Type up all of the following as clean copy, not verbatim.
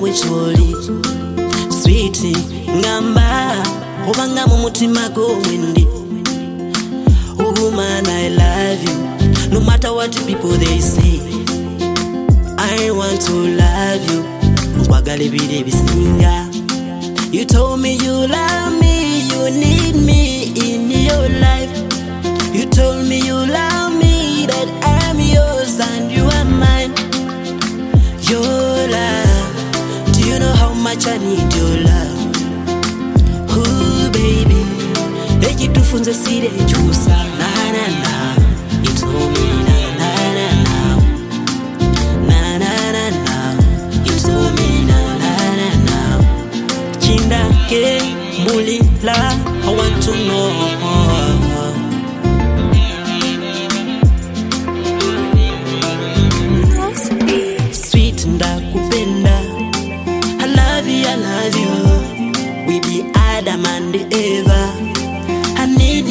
wecholi sweetie ngamba ubanga mu mutima go mwendi. Oh woman, I love you no matter what people they say. I want to love you nkwagale bire bisinga. You told me you love me, you need me in your life. You told me you love me, that I'm yours and you are mine. Your love, do you know how much I need your love? Ooh baby, ekitufunze sire chusa na na na. You told me na na na na na na na na. You told me na na na na. Kinda ke mulila, I want to know. Sweet ndakupenda, I love you, I love you. We be Adam and Eva. I need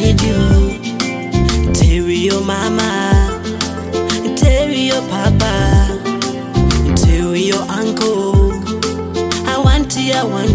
you. Tell your mama, tell your papa, tell your uncle. I want you,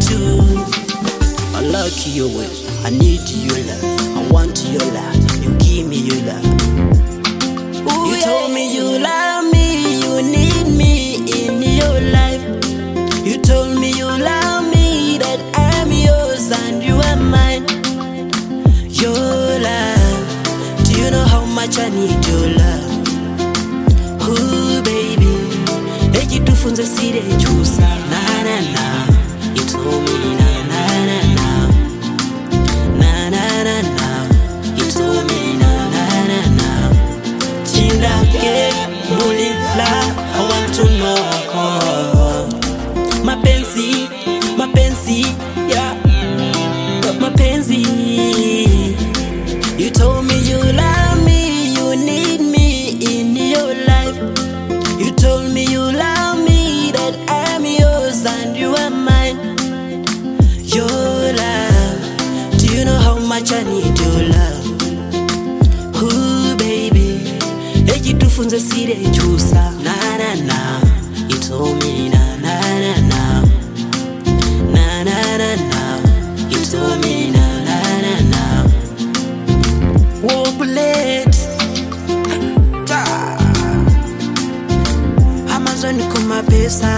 I like your ways. I need your love. I want your love. You give me your love. Ooh, you told me you love me, you need me in your life. You told me you love me, that I'm yours and you are mine. Your love, do you know how much I need your love? Ooh baby, ekitufunze sire chusa na na na. You told me na na na na na na na na. You told me na na na na. Chinda ke mulila, I want to know. Mapenzi, yeah, mapenzi. You told me you love me, you need me in your life. You told me you love me, that I'm yours and you are mine. Your love, do you know how much I need your love? Ooh baby, ekitufunze sire chusa na na na. You told me na na na na na na na na. You told me na na na na. Woblet ta Amazon kuma pesa